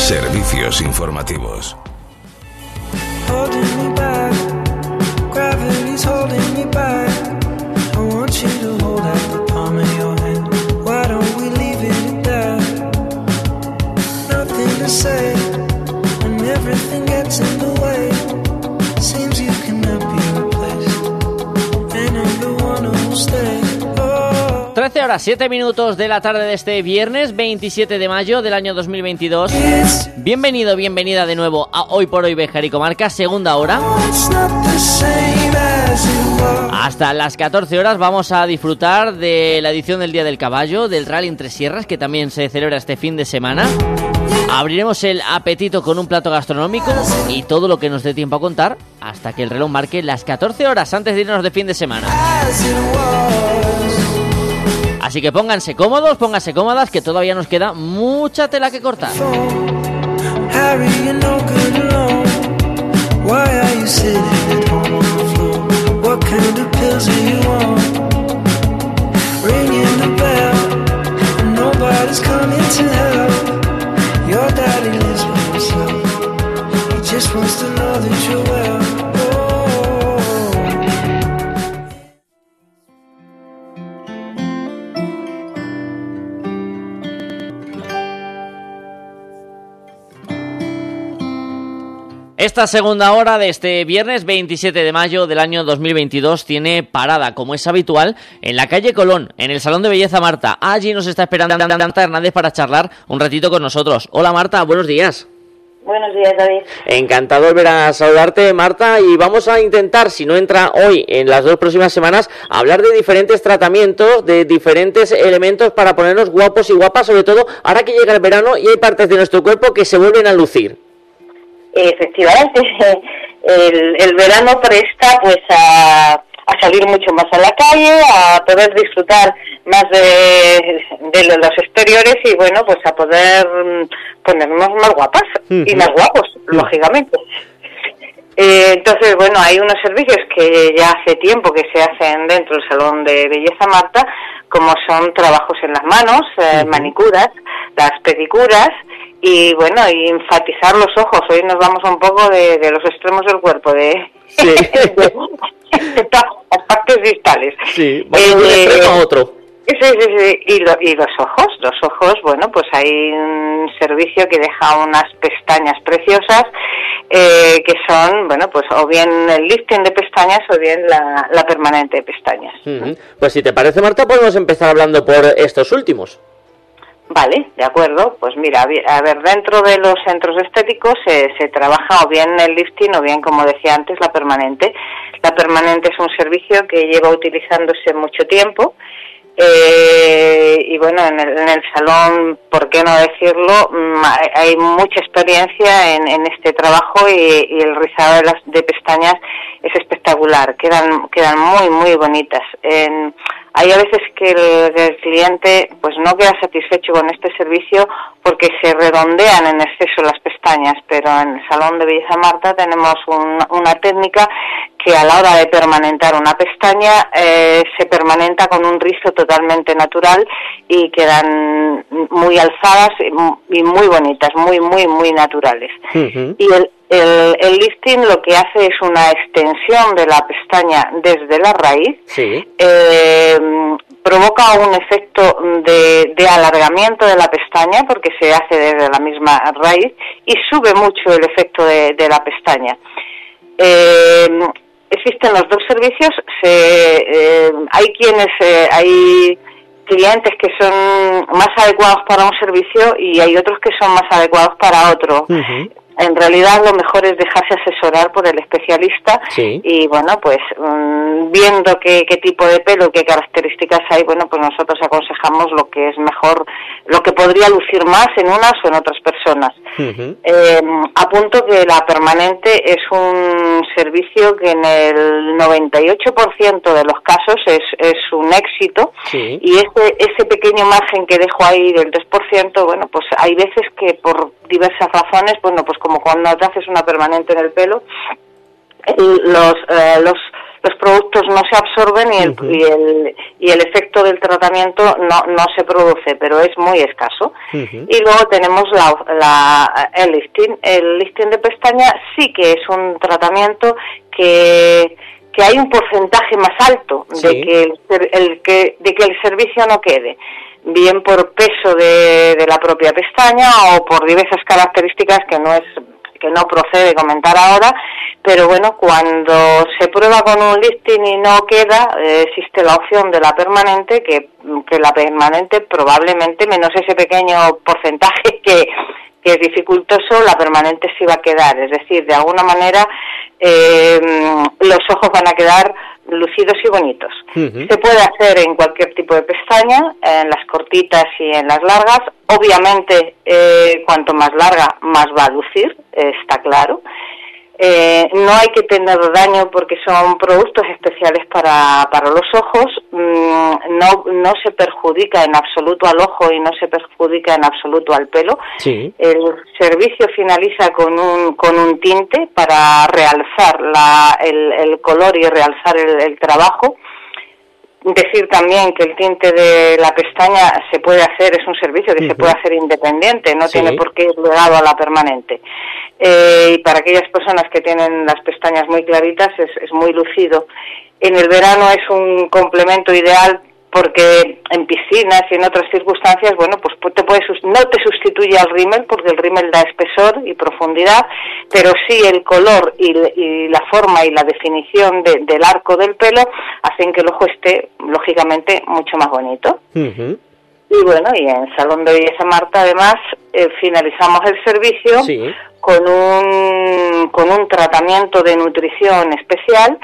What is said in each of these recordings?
Servicios informativos. Everything gets in the way. Seems you cannot be replaced. And I'm the one who'll stay. 13 horas 7 minutos de la tarde de este viernes 27 de mayo del año 2022. Bienvenido, bienvenida de nuevo a Hoy por Hoy Béjar y Comarca, segunda hora. Hasta las 14 horas vamos a disfrutar de la edición del Día del Caballo, del Rally Entre Sierras, que también se celebra este fin de semana. Abriremos el apetito con un plato gastronómico y todo lo que nos dé tiempo a contar hasta que el reloj marque las 14 horas antes de irnos de fin de semana. Así que pónganse cómodos, pónganse cómodas, que todavía nos queda mucha tela que cortar. Your daddy lives by himself. He just wants to know that you're well. Esta segunda hora de este viernes 27 de mayo del año 2022 tiene parada, como es habitual, en la calle Colón, en el Salón de Belleza Marta. Allí nos está esperando Marta Hernández para charlar un ratito con nosotros. Hola Marta, buenos días. Buenos días, David. Encantado de volver a saludarte, Marta, y vamos a intentar, si no entra hoy, en las 2 próximas semanas, hablar de diferentes tratamientos, de diferentes elementos para ponernos guapos y guapas, sobre todo ahora que llega el verano y hay partes de nuestro cuerpo que se vuelven a lucir. Efectivamente, el verano presta pues a salir mucho más a la calle, a poder disfrutar más de los exteriores y bueno, pues a poder ponernos más guapas y más guapos, lógicamente. Entonces, bueno, hay unos servicios que ya hace tiempo que se hacen dentro del Salón de Belleza Marta, como son trabajos en las manos, manicuras, las pedicuras, y bueno, y enfatizar los ojos. Hoy nos vamos un poco de los extremos del cuerpo, sí. de las partes distales. Sí, vamos de un extremo a otro. Sí. Y los ojos, bueno, pues hay un servicio que deja unas pestañas preciosas, que son, bueno, pues o bien el lifting de pestañas o bien la permanente de pestañas. Pues si te parece, Marta, podemos empezar hablando por estos últimos. Vale, de acuerdo. Pues mira, a ver, dentro de los centros estéticos se trabaja o bien el lifting o bien, como decía antes, la permanente. La permanente es un servicio que lleva utilizándose mucho tiempo. Y bueno, en el salón, ¿por qué no decirlo? Hay mucha experiencia en este trabajo y el rizado de pestañas es espectacular, quedan muy muy bonitas. Hay a veces que el cliente pues no queda satisfecho con este servicio porque se redondean en exceso las pestañas, pero en el Salón de Belleza Marta tenemos una técnica que a la hora de permanentar una pestaña se permanenta con un rizo totalmente natural y quedan muy alzadas y muy bonitas, muy muy muy naturales. Y el lifting lo que hace es una extensión de la pestaña desde la raíz, provoca un efecto de alargamiento de la pestaña porque se hace desde la misma raíz y sube mucho el efecto de la pestaña. Existen los dos servicios, hay clientes que son más adecuados para un servicio y hay otros que son más adecuados para otro. En realidad lo mejor es dejarse asesorar por el especialista y bueno, pues viendo qué tipo de pelo, qué características hay, bueno, pues nosotros aconsejamos lo que es mejor, lo que podría lucir más en unas o en otras personas. Apunto que la permanente es un servicio que en el 98% de los casos es un éxito y ese pequeño margen que dejo ahí del 3%, bueno, pues hay veces que por diversas razones, bueno, pues como cuando te haces una permanente en el pelo, los los productos no se absorben y el efecto del tratamiento no se produce, pero es muy escaso. Y luego tenemos el lifting. El lifting de pestaña sí que es un tratamiento que hay un porcentaje más alto de que el servicio no quede, bien por peso de la propia pestaña o por diversas características que no procede comentar ahora, pero bueno, cuando se prueba con un lifting y no queda, existe la opción de la permanente, que la permanente probablemente, menos ese pequeño porcentaje que es dificultoso, la permanente sí va a quedar, es decir, de alguna manera los ojos van a quedar lucidos y bonitos. Se puede hacer en cualquier tipo de pestaña, en las cortitas y en las largas. Obviamente, cuanto más larga, más va a lucir, está claro. No hay que tener daño porque son productos especiales para los ojos. No se perjudica en absoluto al ojo y no se perjudica en absoluto al pelo. Sí. El servicio finaliza con un tinte para realzar el color y realzar el trabajo. Decir también que el tinte de la pestaña se puede hacer, es un servicio que se puede hacer independiente, no tiene por qué ir ligado a la permanente. Y para aquellas personas que tienen las pestañas muy claritas es muy lucido. En el verano es un complemento ideal porque en piscinas y en otras circunstancias, bueno, pues no te sustituye al rímel, porque el rímel da espesor y profundidad, pero sí el color y la forma y la definición del arco del pelo hacen que el ojo esté, lógicamente, mucho más bonito. Y bueno, y en Salón de Belleza Marta, además, finalizamos el servicio con un tratamiento de nutrición especial.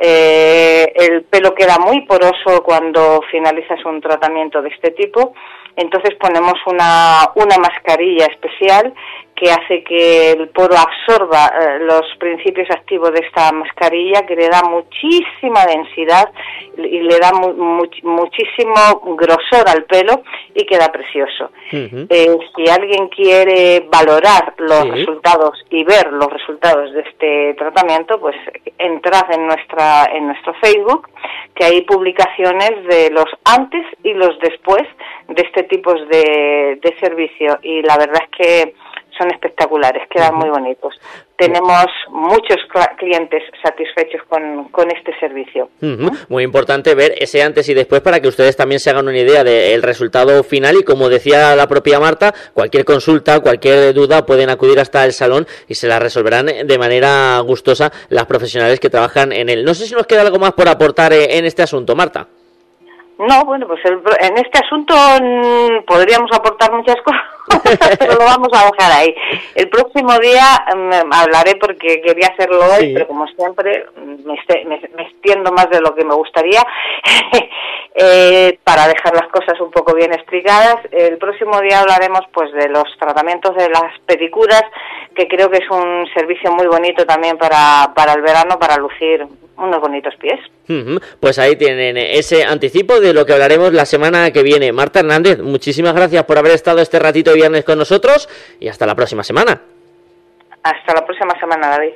El pelo queda muy poroso cuando finalizas un tratamiento de este tipo, entonces ponemos una mascarilla especial que hace que el poro absorba los principios activos de esta mascarilla, que le da muchísima densidad y le da muchísimo grosor al pelo y queda precioso. Si alguien quiere valorar los resultados y ver los resultados de este tratamiento, pues entrad en nuestro Facebook, que hay publicaciones de los antes y los después de este tipo de servicio, y la verdad es que son espectaculares, quedan muy bonitos. Tenemos muchos clientes satisfechos con este servicio. Muy importante ver ese antes y después para que ustedes también se hagan una idea del resultado final, y como decía la propia Marta, cualquier consulta, cualquier duda pueden acudir hasta el salón y se la resolverán de manera gustosa las profesionales que trabajan en él. No sé si nos queda algo más por aportar en este asunto, Marta. No, bueno, pues en este asunto podríamos aportar muchas cosas, pero lo vamos a dejar ahí. El próximo día hablaré, porque quería hacerlo hoy, pero como siempre me extiendo más de lo que me gustaría, para dejar las cosas un poco bien explicadas. El próximo día hablaremos pues de los tratamientos de las pedicuras, que creo que es un servicio muy bonito también para el verano, para lucir unos bonitos pies. Pues ahí tienen ese anticipo de lo que hablaremos la semana que viene. Marta Hernández, muchísimas gracias por haber estado este ratito de viernes con nosotros, y hasta la próxima semana. Hasta la próxima semana, David.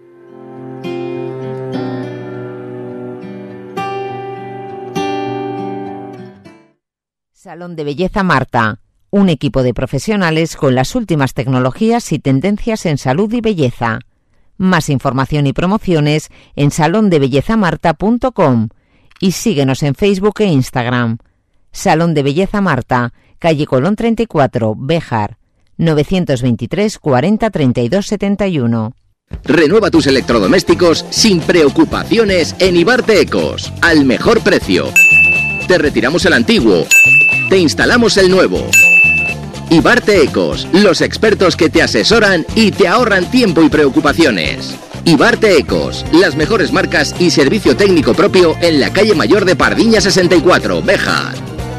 Salón de Belleza Marta, un equipo de profesionales con las últimas tecnologías y tendencias en salud y belleza. Más información y promociones en salondebellezamarta.com y síguenos en Facebook e Instagram. Salón de Belleza Marta, calle Colón 34, Béjar, 923 40 32 71. Renueva tus electrodomésticos sin preocupaciones en Ibarte Ecos, al mejor precio. Te retiramos el antiguo, te instalamos el nuevo. Ibarte Ecos, los expertos que te asesoran y te ahorran tiempo y preocupaciones. Ibarte Ecos, las mejores marcas y servicio técnico propio en la calle Mayor de Pardiña 64, Béjar.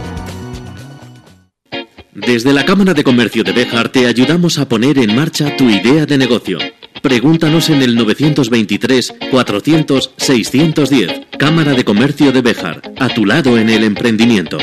Desde la Cámara de Comercio de Béjar te ayudamos a poner en marcha tu idea de negocio. Pregúntanos en el 923 400 610. Cámara de Comercio de Béjar, a tu lado en el emprendimiento.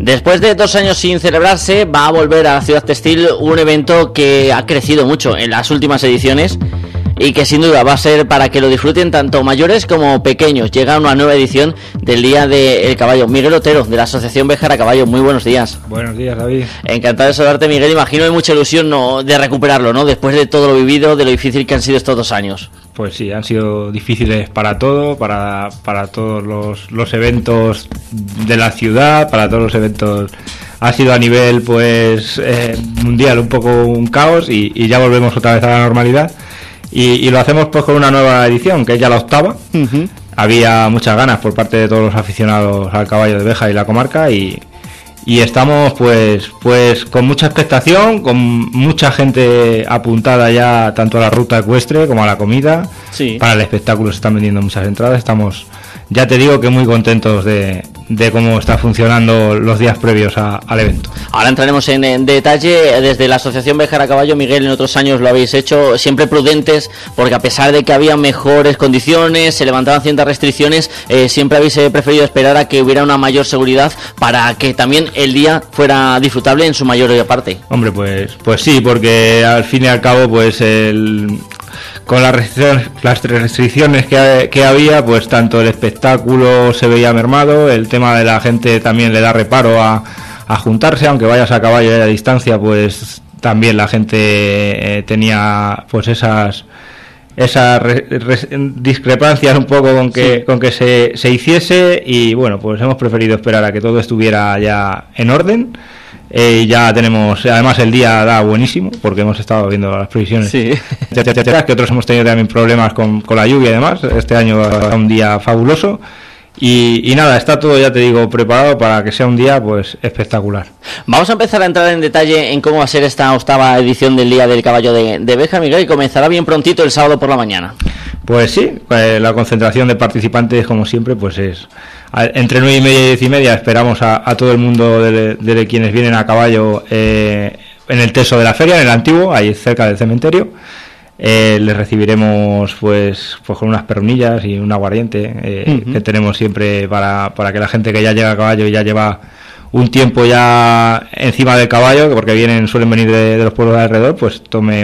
Después de 2 años sin celebrarse, va a volver a la Ciudad Textil un evento que ha crecido mucho en las últimas ediciones y que sin duda va a ser para que lo disfruten tanto mayores como pequeños. Llega una nueva edición del Día del Caballo. Miguel Otero, de la Asociación Béjar a Caballo, muy buenos días. Buenos días, David. Encantado de saludarte, Miguel. Imagino hay mucha ilusión, ¿no?, de recuperarlo, ¿no?, después de todo lo vivido, de lo difícil que han sido estos 2 años. Pues sí, han sido difíciles para todo, para todos los eventos de la ciudad, para todos los eventos. Ha sido a nivel pues mundial un poco un caos y ya volvemos otra vez a la normalidad. Y lo hacemos pues con una nueva edición, que es ya la 8ª. Uh-huh. Había muchas ganas por parte de todos los aficionados al caballo de Béjar y la comarca y estamos pues con mucha expectación, con mucha gente apuntada ya tanto a la ruta ecuestre como a la comida. Sí. Para el espectáculo se están vendiendo muchas entradas. Estamos, ya te digo, que muy contentos de cómo está funcionando los días previos al evento. Ahora entraremos en detalle. Desde la Asociación Béjar a Caballo, Miguel, en otros años lo habéis hecho siempre prudentes, porque a pesar de que había mejores condiciones, se levantaban ciertas restricciones, siempre habéis preferido esperar a que hubiera una mayor seguridad para que también el día fuera disfrutable en su mayor parte. Hombre, pues sí, porque al fin y al cabo pues con las restricciones que había, pues tanto el espectáculo se veía mermado, el tema de la gente también le da reparo a juntarse, aunque vayas a caballo y a distancia, pues también la gente tenía pues esas discrepancias un poco con que se hiciese, y bueno, pues hemos preferido esperar a que todo estuviera ya en orden. Ya tenemos, además el día da buenísimo, porque hemos estado viendo las previsiones. Sí. Que otros hemos tenido también problemas con la lluvia y demás. Este año va un día fabuloso. Y nada, está todo, ya te digo, preparado para que sea un día pues espectacular. Vamos a empezar a entrar en detalle en cómo va a ser esta 8ª edición del Día del Caballo de Béjar, Miguel, y comenzará bien prontito el sábado por la mañana. Pues sí, la concentración de participantes, como siempre, pues es entre 9:30 y 10:30. Esperamos a todo el mundo de quienes vienen a caballo en el teso de la feria, en el antiguo, ahí cerca del cementerio. Les recibiremos pues con unas pernillas y un aguardiente que tenemos siempre para que la gente que ya llega a caballo y ya lleva un tiempo ya encima del caballo, porque suelen venir de los pueblos de alrededor, pues tome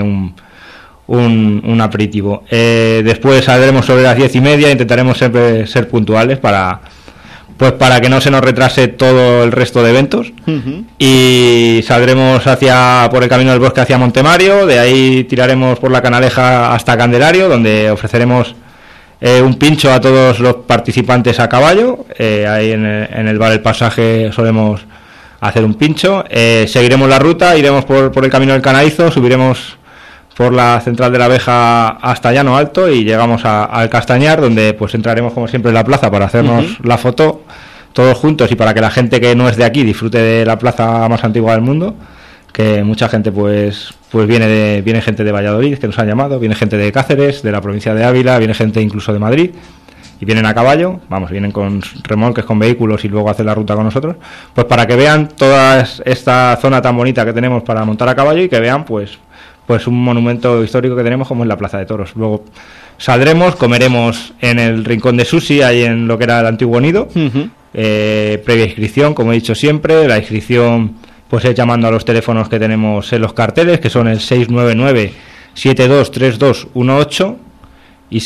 un aperitivo. Después saldremos sobre las 10:30. Intentaremos siempre ser puntuales para que no se nos retrase todo el resto de eventos. Uh-huh. Y saldremos por el camino del bosque hacia Montemario. De ahí tiraremos por la Canaleja hasta Candelario, donde ofreceremos un pincho a todos los participantes a caballo. Ahí en el bar El Pasaje solemos hacer un pincho. Seguiremos la ruta, iremos por el camino del Canaizo, subiremos por la central de la Béjar hasta Llano Alto y llegamos al Castañar, donde pues entraremos como siempre en la plaza para hacernos la foto todos juntos y para que la gente que no es de aquí disfrute de la plaza más antigua del mundo, que mucha gente pues viene gente de Valladolid, que nos han llamado, viene gente de Cáceres, de la provincia de Ávila, viene gente incluso de Madrid, y vienen a caballo, vienen con remolques, con vehículos, y luego hacen la ruta con nosotros, pues para que vean toda esta zona tan bonita que tenemos para montar a caballo y que vean pues un monumento histórico que tenemos como es la Plaza de Toros. Luego saldremos, comeremos en el Rincón de Susi, ahí en lo que era el antiguo nido. Uh-huh. Previa inscripción, como he dicho siempre. La inscripción pues es llamando a los teléfonos que tenemos en los carteles, que son el 699-723218 y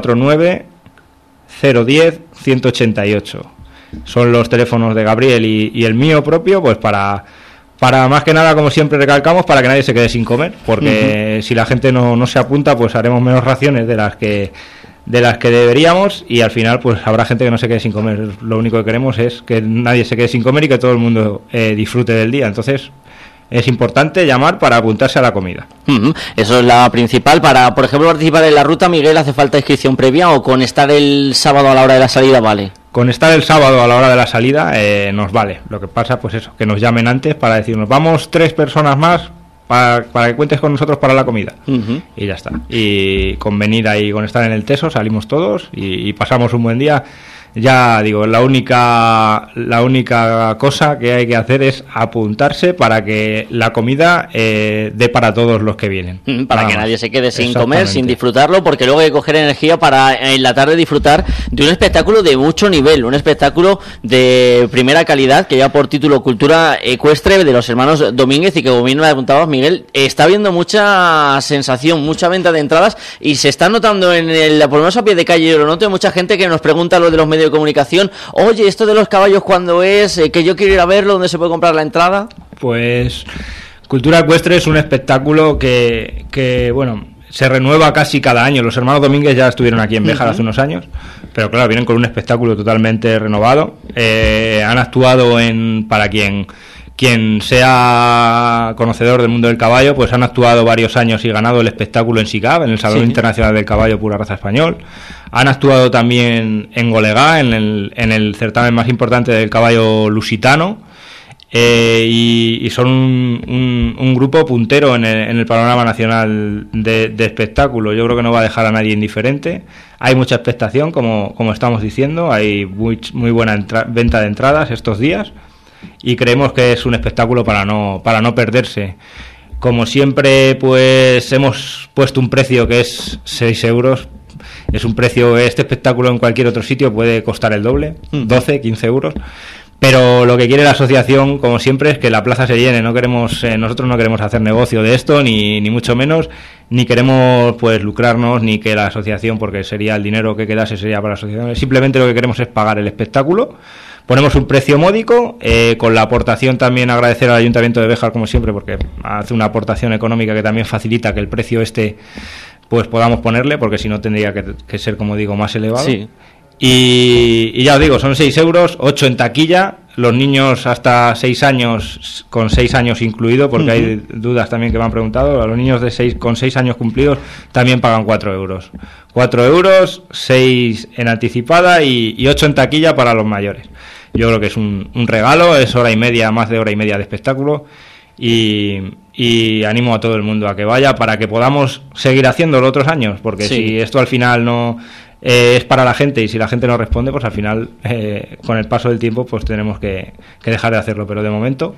649-010-188. Son los teléfonos de Gabriel y el mío propio, pues para más que nada, como siempre recalcamos, para que nadie se quede sin comer, porque si la gente no se apunta, pues haremos menos raciones de las que deberíamos, y al final pues habrá gente que no se quede sin comer. Lo único que queremos es que nadie se quede sin comer y que todo el mundo disfrute del día. Entonces es importante llamar para apuntarse a la comida. Eso es la principal. Para, por ejemplo, participar en la ruta, Miguel, ¿hace falta inscripción previa o con estar el sábado a la hora de la salida vale? Con estar el sábado a la hora de la salida nos vale. Lo que pasa, pues eso, que nos llamen antes para decirnos, vamos 3 personas más para que cuentes con nosotros para la comida. Uh-huh. Y ya está. Y con venir ahí, con estar en el teso, salimos todos y pasamos un buen día. Ya digo, la única cosa que hay que hacer es apuntarse para que la comida dé para todos los que vienen. Para que nadie se quede sin comer, sin disfrutarlo, porque luego hay que coger energía para en la tarde disfrutar de un espectáculo de mucho nivel, un espectáculo de primera calidad que lleva por título Cultura Ecuestre de los hermanos Domínguez, y que, como bien me apuntabas, Miguel, está habiendo mucha sensación, mucha venta de entradas, y se está notando por lo menos a pie de calle, yo lo noto, mucha gente que nos pregunta lo de los medios de comunicación: oye, esto de los caballos, ¿cuándo es? Que yo quiero ir a verlo, ¿dónde se puede comprar la entrada? Pues Cultura Ecuestre es un espectáculo que bueno, se renueva casi cada año. Los hermanos Domínguez ya estuvieron aquí en Béjar hace unos años, pero claro, vienen con un espectáculo totalmente renovado. Han actuado para quien sea conocedor del mundo del caballo, pues han actuado varios años y ganado el espectáculo en SICAB, en el Salón Internacional del Caballo Pura Raza Español. Han actuado también en Golegá, en el certamen más importante del caballo lusitano, y son un grupo puntero en el panorama nacional de espectáculo. Yo creo que no va a dejar a nadie indiferente. Hay mucha expectación, como estamos diciendo, hay muy buena venta de entradas estos días, y creemos que es un espectáculo para no perderse. Como siempre, pues hemos puesto un precio que es 6 euros. Es un precio, este espectáculo en cualquier otro sitio puede costar el doble, 12, 15 euros. Pero lo que quiere la asociación, como siempre, es que la plaza se llene. Nosotros no queremos hacer negocio de esto, ni mucho menos, ni queremos pues lucrarnos, ni que la asociación, porque sería el dinero que quedase sería para la asociación. Simplemente lo que queremos es pagar el espectáculo. Ponemos un precio módico, con la aportación también agradecer al Ayuntamiento de Béjar, como siempre, porque hace una aportación económica que también facilita que el precio pues podamos ponerle, porque si no tendría que ser, como digo, más elevado. Sí. Y ya os digo, son 6 euros, 8 en taquilla. Los niños hasta 6 años, con 6 años incluido, porque hay dudas también que me han preguntado, a los niños con 6 años cumplidos también pagan 4 euros. 4 euros, 6 en anticipada y 8 en taquilla para los mayores. Yo creo que es un regalo, es más de hora y media de espectáculo, y animo a todo el mundo a que vaya para que podamos seguir haciéndolo otros años, porque si esto al final no es para la gente, y si la gente no responde, pues al final con el paso del tiempo pues tenemos que dejar de hacerlo. Pero de momento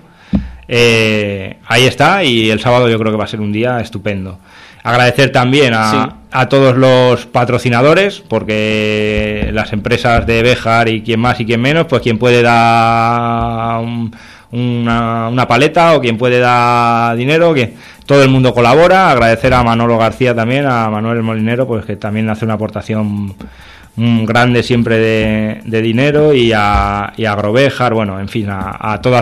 ahí está, y el sábado yo creo que va a ser un día estupendo. Agradecer también a todos los patrocinadores, porque las empresas de Béjar, y quien más y quien menos, pues quien puede dar una paleta, o quien puede dar dinero, que todo el mundo colabora. Agradecer a Manolo García también, a Manuel Molinero, pues que también hace una aportación grande siempre de dinero, y a Agrobéjar, bueno, en fin, a todas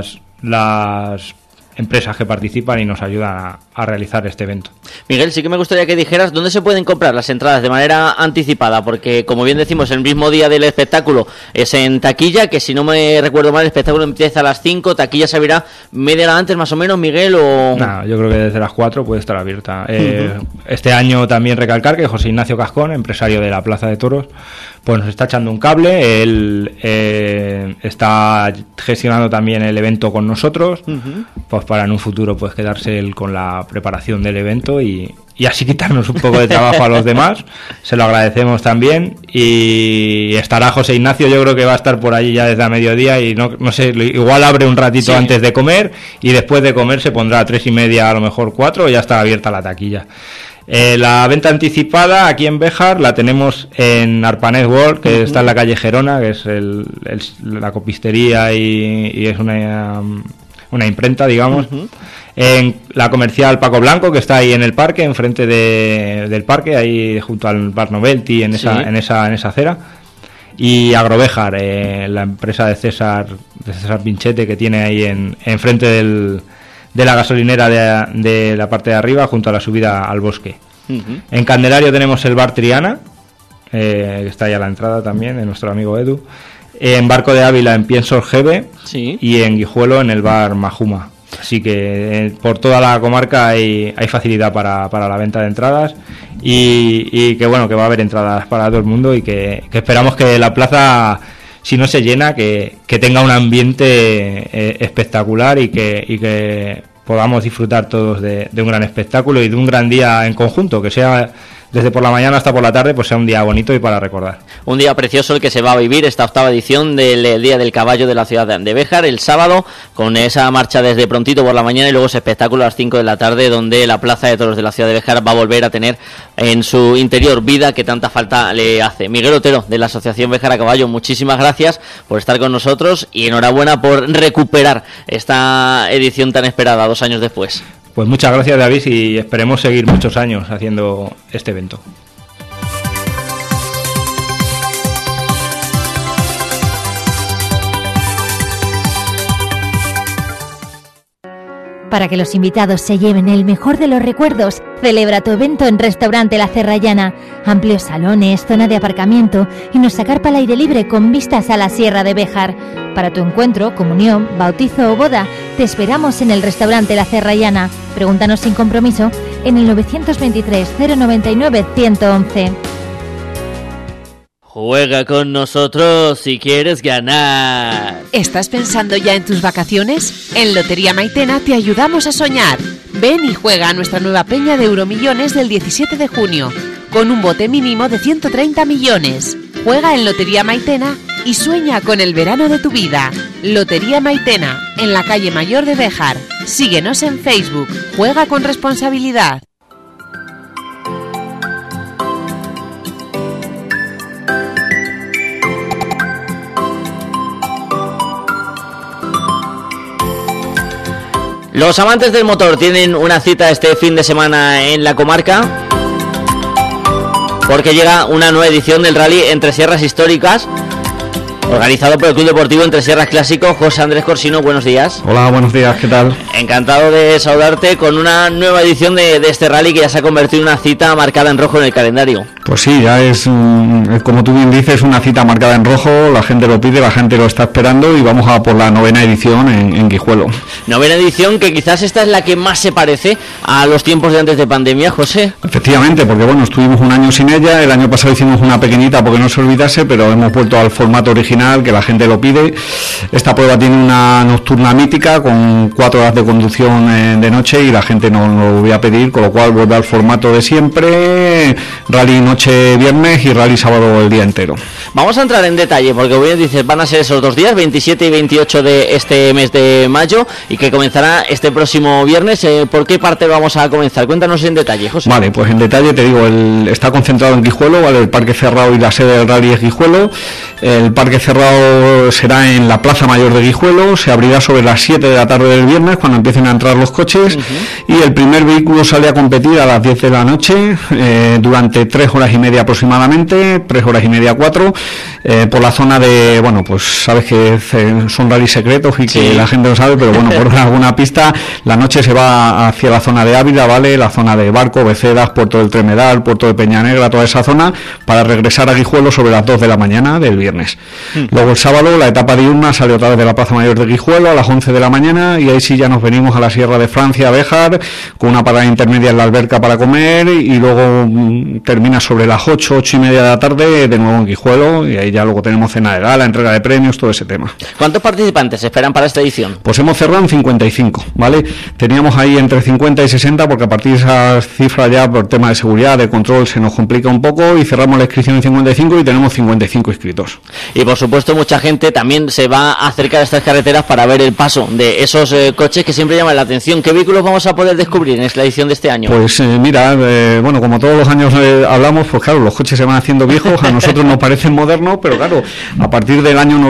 las empresas que participan y nos ayudan a realizar este evento. Miguel, sí que me gustaría que dijeras dónde se pueden comprar las entradas de manera anticipada, porque como bien decimos, el mismo día del espectáculo es en taquilla, que si no me recuerdo mal el espectáculo empieza a las 5, taquilla se abrirá media hora antes más o menos, Miguel, o... No, yo creo que desde las 4 puede estar abierta. Este año también recalcar que José Ignacio Cascón, empresario de la Plaza de Toros, pues nos está echando un cable. Él está gestionando también el evento con nosotros, pues para en un futuro pues quedarse él con la preparación del evento y así quitarnos un poco de trabajo a los demás. Se lo agradecemos también. Y estará José Ignacio, yo creo que va a estar por allí ya desde a mediodía, y no sé, igual abre un ratito antes de comer, y después de comer se pondrá a 3:30, a lo mejor 4, y ya está abierta la taquilla. La venta anticipada aquí en Béjar la tenemos en Arpanet World, que está en la calle Gerona, que es la copistería y es una imprenta, digamos. En la comercial Paco Blanco, que está ahí en el parque, enfrente del parque, ahí junto al Bar Novelty, en esa acera. Y Agrobéjar, la empresa de César Pinchete, que tiene ahí enfrente de la gasolinera de la parte de arriba, junto a la subida al bosque. En Candelario tenemos el Bar Triana, que está ahí a la entrada también, de nuestro amigo Edu. En Barco de Ávila, en Pienso Gebe, y en Guijuelo, en el Bar Majuma. Así que por toda la comarca hay facilidad para la venta de entradas, y que bueno, que va a haber entradas para todo el mundo, y que esperamos que la plaza, si no se llena, que tenga un ambiente espectacular, y que podamos disfrutar todos de un gran espectáculo y de un gran día en conjunto, que sea desde por la mañana hasta por la tarde, pues sea un día bonito y para recordar. Un día precioso el que se va a vivir esta 8ª edición del Día del Caballo de la ciudad de Béjar, el sábado, con esa marcha desde prontito por la mañana y luego ese espectáculo a las 5 de la tarde, donde la Plaza de Toros de la ciudad de Béjar va a volver a tener en su interior vida que tanta falta le hace. Miguel Otero, de la Asociación Béjar a Caballo, muchísimas gracias por estar con nosotros y enhorabuena por recuperar esta edición tan esperada 2 años después. Pues muchas gracias, David, y esperemos seguir muchos años haciendo este evento. Para que los invitados se lleven el mejor de los recuerdos, celebra tu evento en Restaurante La Cerrallana. Amplios salones, zona de aparcamiento y nuestra carpa al aire libre con vistas a la Sierra de Béjar. Para tu encuentro, comunión, bautizo o boda, te esperamos en el Restaurante La Cerrallana. Pregúntanos sin compromiso en el 923 099 111. Juega con nosotros si quieres ganar. ¿Estás pensando ya en tus vacaciones? En Lotería Maitena te ayudamos a soñar. Ven y juega a nuestra nueva peña de Euromillones del 17 de junio, con un bote mínimo de 130 millones. Juega en Lotería Maitena y sueña con el verano de tu vida. Lotería Maitena, en la calle Mayor de Béjar. Síguenos en Facebook. Juega con responsabilidad. Los amantes del motor tienen una cita este fin de semana en la comarca, porque llega una nueva edición del Rally Entre Sierras Históricas, organizado por el Club Deportivo Entre Sierras Clásico. José Andrés Corsino, buenos días. Hola, buenos días, ¿qué tal? Encantado de saludarte con una nueva edición de este rally que ya se ha convertido en una cita marcada en rojo en el calendario. Pues sí, ya es, como tú bien dices, una cita marcada en rojo, la gente lo pide, la gente lo está esperando y vamos a por la 9ª edición en Guijuelo. 9ª edición, que quizás esta es la que más se parece a los tiempos de antes de pandemia, José. Efectivamente, porque bueno, estuvimos un año sin ella, el año pasado hicimos una pequeñita porque no se olvidase, pero hemos vuelto al formato original, que la gente lo pide. Esta prueba tiene una nocturna mítica con 4 horas de conducción de noche y la gente no lo voy a pedir, con lo cual vuelve al formato de siempre, rally noche viernes y rally sábado el día entero. Vamos a entrar en detalle porque hoy dices van a ser esos 2 días, 27 y 28 de este mes de mayo, y que comenzará este próximo viernes. ¿Por qué parte vamos a comenzar? Cuéntanos en detalle, José. Vale, pues en detalle te digo, está concentrado en Guijuelo, ¿vale? El parque cerrado y la sede del rally es Guijuelo. El parque cerrado será en la Plaza Mayor de Guijuelo, se abrirá sobre las 7 de la tarde del viernes cuando empiecen a entrar los coches, y el primer vehículo sale a competir a las 10 de la noche durante 3 horas y media aproximadamente, 3 horas y media, 4, por la zona de, bueno, pues sabes que son rallies secretos y que la gente lo sabe, pero bueno, por alguna pista, la noche se va hacia la zona de Ávila, ¿vale? La zona de Barco, Becedas, Puerto del Tremedal, Puerto de Peñanegra, toda esa zona, para regresar a Guijuelo sobre las 2 de la mañana del viernes. Luego el sábado la etapa diurna sale otra vez de la Plaza Mayor de Guijuelo a las 11 de la mañana, y ahí sí ya nos venimos a la Sierra de Francia, a Béjar, con una parada intermedia en la alberca para comer, y luego termina sobre las 8 y media de la tarde de nuevo en Guijuelo, y ahí ya luego tenemos cena de gala, entrega de premios, todo ese tema. ¿Cuántos participantes esperan para esta edición? Pues hemos cerrado en 55, ¿vale? Teníamos ahí entre 50 y 60, porque a partir de esas cifras ya por tema de seguridad, de control, se nos complica un poco, y cerramos la inscripción en 55 y tenemos 55 inscritos. Y por supuesto mucha gente también se va a acercar a estas carreteras para ver el paso de esos coches que siempre llaman la atención. ¿Qué vehículos vamos a poder descubrir en esta edición de este año? Pues mira, bueno, como todos los años hablamos, pues claro, los coches se van haciendo viejos, a nosotros nos parecen modernos, pero claro, a partir del año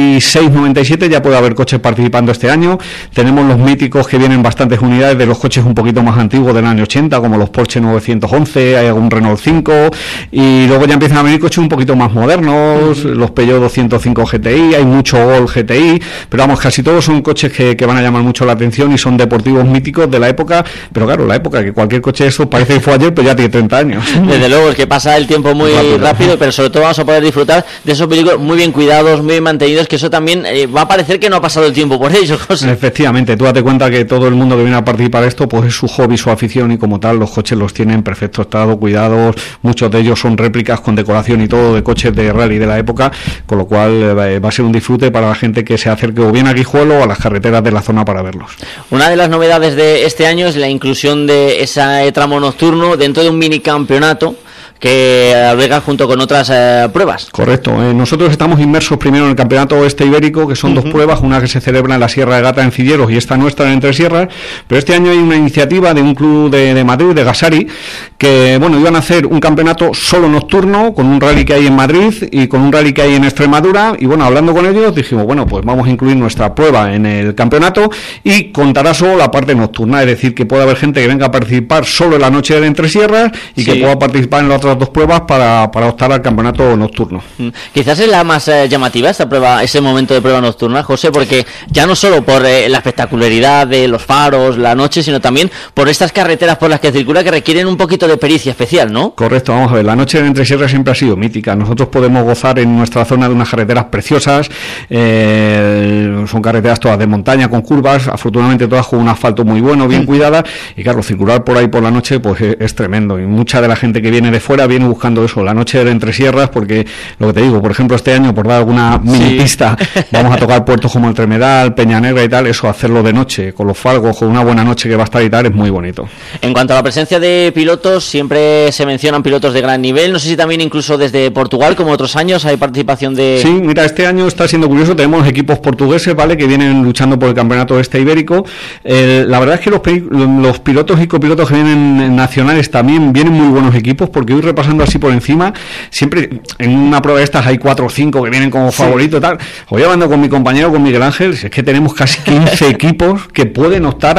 96-97 ya puede haber coches participando este año. Tenemos los míticos que vienen bastantes unidades de los coches un poquito más antiguos del año 80, como los Porsche 911, hay algún Renault 5, y luego ya empiezan a venir coches un poquito más modernos, los Peugeot 205 GTI, hay mucho Gol GTI, pero vamos, casi todos son coches que van a llamar mucho la atención y son deportivos míticos de la época, pero claro, la época que cualquier coche de eso parece que fue ayer, pero ya tiene 30 años. Desde luego, es que pasa el tiempo muy rápido, pero sobre todo vamos a poder disfrutar de esos vehículos muy bien cuidados, muy bien mantenidos, que eso también va a parecer que no ha pasado el tiempo por ellos, José. Efectivamente, tú date cuenta que todo el mundo que viene a participar de esto, pues es su hobby, su afición, y como tal los coches los tienen en perfecto estado, cuidados, muchos de ellos son réplicas con decoración y todo de coches de rally de la época, con lo cual va a ser un disfrute para la gente que se acerque o bien a Guijuelo o a las carreteras de la zona para verlos. Una de las novedades de este año es la inclusión de ese tramo nocturno dentro de un mini campeonato que albergan junto con otras pruebas. Correcto. Nosotros estamos inmersos primero en el Campeonato Oeste Ibérico, que son dos pruebas, una que se celebra en la Sierra de Gata en Cilleros y esta nuestra en Entre Sierras, pero este año hay una iniciativa de un club de Madrid, de Gasari, que bueno, iban a hacer un campeonato solo nocturno, con un rally que hay en Madrid y con un rally que hay en Extremadura, y bueno, hablando con ellos dijimos, bueno, pues vamos a incluir nuestra prueba en el campeonato y contará solo la parte nocturna, es decir, que puede haber gente que venga a participar solo en la noche de Entre Sierras y que pueda participar en las otras dos pruebas para optar al campeonato nocturno. Quizás es la más llamativa esta prueba, ese momento de prueba nocturna, José, porque ya no solo por la espectacularidad de los faros, la noche, sino también por estas carreteras por las que circula que requieren un poquito de pericia especial, ¿no? Correcto, vamos a ver, la noche de Entre Sierras siempre ha sido mítica. Nosotros podemos gozar en nuestra zona de unas carreteras preciosas, son carreteras todas de montaña con curvas, afortunadamente todas con un asfalto muy bueno, bien cuidada, y claro, circular por ahí por la noche pues es tremendo, y mucha de la gente que viene de fuera viene buscando eso, la noche de Entre Sierras, porque lo que te digo, por ejemplo, este año, por dar alguna mini pista, vamos a tocar puertos como el Tremedal, Peña Negra y tal, eso, hacerlo de noche, con los falgos, con una buena noche que va a estar y tal, es muy bonito. En cuanto a la presencia de pilotos, siempre se mencionan pilotos de gran nivel, no sé si también incluso desde Portugal, como otros años, hay participación de... Sí, mira, este año está siendo curioso, tenemos equipos portugueses, ¿vale?, que vienen luchando por el campeonato este ibérico. La verdad es que los pilotos y copilotos que vienen nacionales también vienen muy buenos equipos, porque hoy repasando así por encima, siempre en una prueba de estas hay 4 o 5 que vienen como favoritos, tal. Hoy hablando con mi compañero, con Miguel Ángel, es que tenemos casi 15 equipos que pueden optar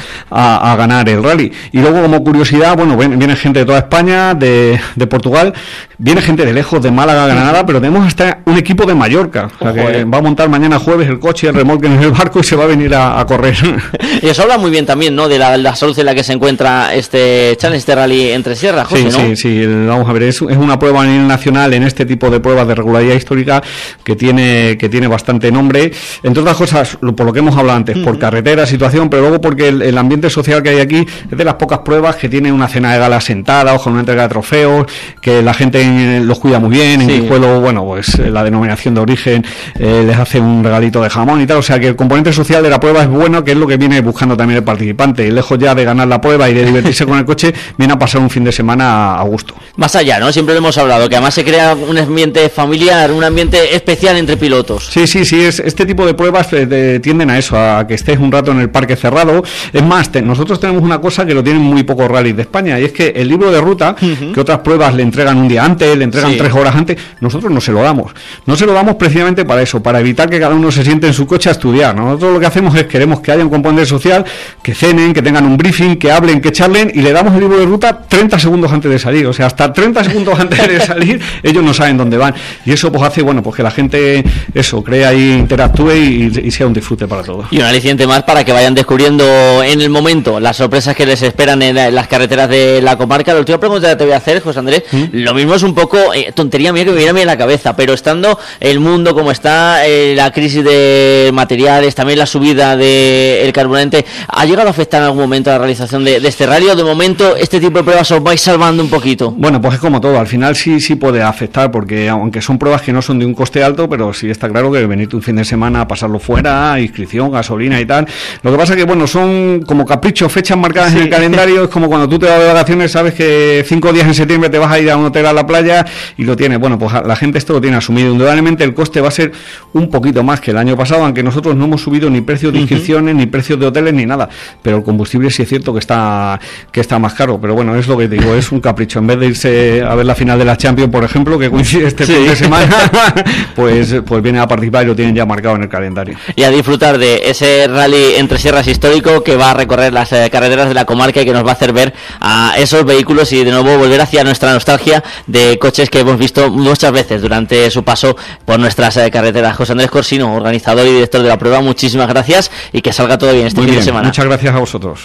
a ganar el rally. Y luego, como curiosidad, bueno, viene gente de toda España, de Portugal, viene gente de lejos, de Málaga, Granada, pero tenemos hasta un equipo de Mallorca, o sea, que va a montar mañana jueves el coche, el remolque en el barco y se va a venir a correr. Y eso habla muy bien también, ¿no?, de la salud en la que se encuentra este Challenge, este rally Entre Sierras, José, ¿no? Sí, vamos a ver, es una prueba a nivel nacional en este tipo de pruebas de regularidad histórica que tiene bastante nombre, entre otras cosas, por lo que hemos hablado antes, por carretera, situación, pero luego porque el ambiente social que hay aquí es de las pocas pruebas que tiene una cena de gala sentada, o con una entrega de trofeos, que la gente los cuida muy bien, en Guijuelo, bueno, pues la denominación de origen les hace un regalito de jamón y tal, o sea que el componente social de la prueba es bueno, que es lo que viene buscando también el participante, y lejos ya de ganar la prueba y de divertirse con el coche, viene a pasar un fin de semana a gusto. Más allá, ¿no? Siempre lo hemos hablado, que además se crea un ambiente familiar, un ambiente especial entre pilotos. Sí, este tipo de pruebas tienden a eso, a que estés un rato en el parque cerrado. Es más, nosotros tenemos una cosa que lo tienen muy pocos rallies de España, y es que el libro de ruta, que otras pruebas le entregan un día antes, le entregan 3 horas antes, nosotros no se lo damos. No se lo damos precisamente para eso, para evitar que cada uno se siente en su coche a estudiar. Nosotros lo que hacemos es queremos que haya un componente social, que cenen, que tengan un briefing, que hablen, que charlen, y le damos el libro de ruta 30 segundos antes de salir. O sea, hasta 30 segundos antes de salir, ellos no saben dónde van. Y eso pues hace, bueno, pues que la gente, eso, crea y interactúe y sea un disfrute para todos. Y un aliciente más para que vayan descubriendo en el momento las sorpresas que les esperan en las carreteras de la comarca. La última pregunta que te voy a hacer, José Andrés, lo mismo es un poco tontería mía que me viene a mí en la cabeza, pero estando el mundo como está, la crisis de materiales, también la subida del carburante, ¿ha llegado a afectar en algún momento a la realización de este rally, o de momento este tipo de pruebas os vais salvando un poquito? Bueno, pues es como todo, al final sí puede afectar, porque aunque son pruebas que no son de un coste alto, pero sí está claro que venirte un fin de semana a pasarlo fuera, inscripción, gasolina y tal. Lo que pasa que, bueno, son como caprichos, fechas marcadas en el calendario, es como cuando tú te vas de vacaciones, sabes que 5 días en septiembre te vas a ir a un hotel a la playa y lo tienes. Bueno, pues la gente esto lo tiene asumido. Indudablemente el coste va a ser un poquito más que el año pasado, aunque nosotros no hemos subido ni precios de inscripciones, ni precios de hoteles, ni nada, pero el combustible sí es cierto que está más caro, pero bueno, es lo que digo, es un capricho. En vez de irse a ver la final de la Champions, por ejemplo, que coincide este fin de semana, pues vienen a participar y lo tienen ya marcado en el calendario. Y a disfrutar de ese rally Entre Sierras histórico que va a recorrer las carreteras de la comarca y que nos va a hacer ver a esos vehículos y de nuevo volver hacia nuestra nostalgia de coches que hemos visto muchas veces durante su paso por nuestras carreteras. José Andrés Corsino, organizador y director de la prueba, muchísimas gracias y que salga todo bien este fin de semana. Muchas gracias a vosotros.